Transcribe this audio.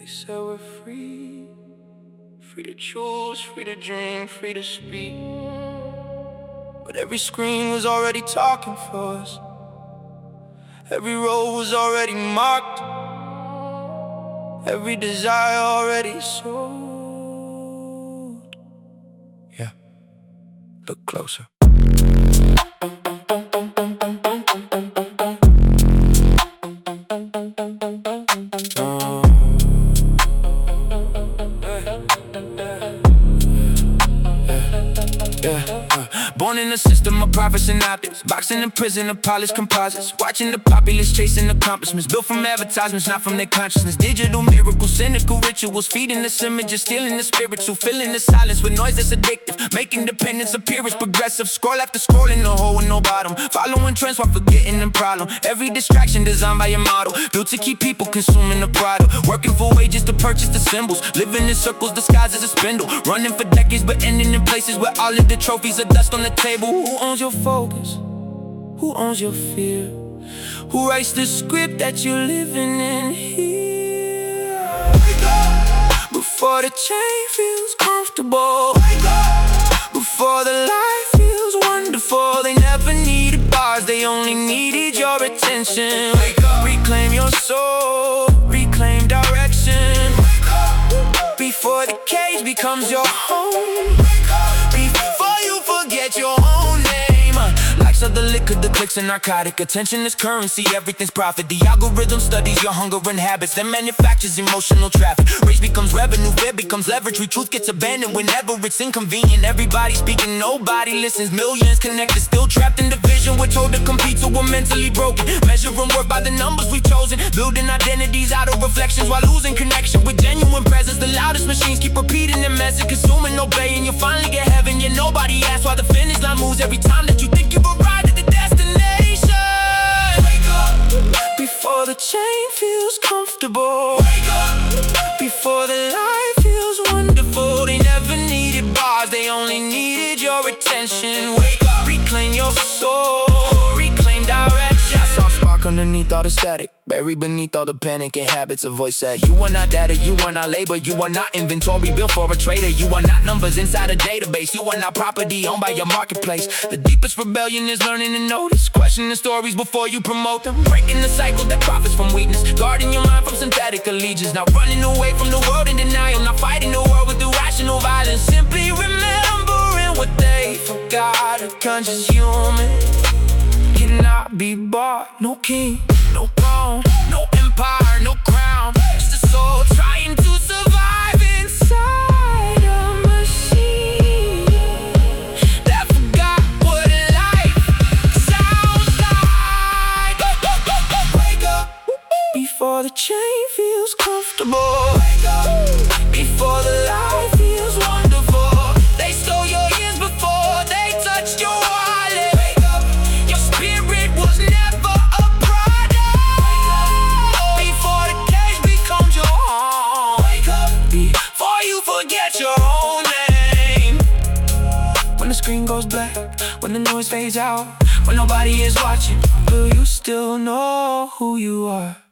They said we're free, free to choose, free to dream, free to speak. But every screen was already talking for us. Every road was already marked. Every desire already sold. Yeah, look closer. Born in a system of prophets and optics, boxing in prison of polished composites, watching the populace chasing accomplishments built from advertisements, not from their consciousness. Digital miracles, cynical rituals, feeding us images, stealing the spiritual, filling the silence with noise that's addictive, making dependence appear as progressive. Scroll after scroll in a hole with no bottom, following trends while forgetting the problem. Every distraction designed by a model, built to keep people consuming the product, working for wages to purchase the symbols, living in circles disguised as a spindle, running for decades but ending in places where all of the trophies are dust on the table. Who owns your focus? Who owns your fear? Who writes the script that you're living in here? Wake up before the chain feels comfortable. Wake up before the life feels wonderful. They never needed bars, they only needed your attention. Wake up, reclaim your soul, reclaim direction. Wake up before the cage becomes your home. Wake up before you forget your own name. Likes of the liquor, the clicks and narcotic. Attention is currency, everything's profit. The algorithm studies your hunger and habits, then manufactures emotional traffic. Rage becomes revenue, fear becomes leverage. Truth gets abandoned whenever it's inconvenient. Everybody speaking, nobody listens. Millions connected, still trapped in division. We're told to compete, so we're mentally broken. Measuring worth by the numbers we've chosen, building identities out of reflections while losing connection with genuine presence. The loudest machines keep repeating their message, consuming, obeying. You'll finally get heaven, yeah, nobody asks why the finish line moves every time that you think you've arrived at the destination. Wake up before the chain feels comfortable. Wake up before the life feels wonderful. They never needed bars, they only needed your attention. Wake up, reclaim your soul, reclaim direction. I saw spark underneath all the static, buried beneath all the panic and habits. A voice said, you are not data, you are not labor, you are not inventory built for a trader. You are not numbers inside a database, you are not property owned by your marketplace. The deepest rebellion is learning to notice, questioning the stories before you promote them, breaking the cycle that profits from weakness, guarding your mind from synthetic allegiance. Not running away from the world in denial, not fighting the world with irrational violence. Simply remembering what they forgot. A conscious human cannot be bought. No king, no throne, no empire, no crown. Just a soul trying to survive inside a machine that forgot what life sounds like. Wake up before the chain feels comfortable. Wake up before the life feels wonderful. They stole your years before they touched your wallet. Wake up, your spirit was never a product. Before the cage becomes your home. Wake up before you forget your own name. When the screen goes black, when the noise fades out, when nobody is watching, will you still know who you are?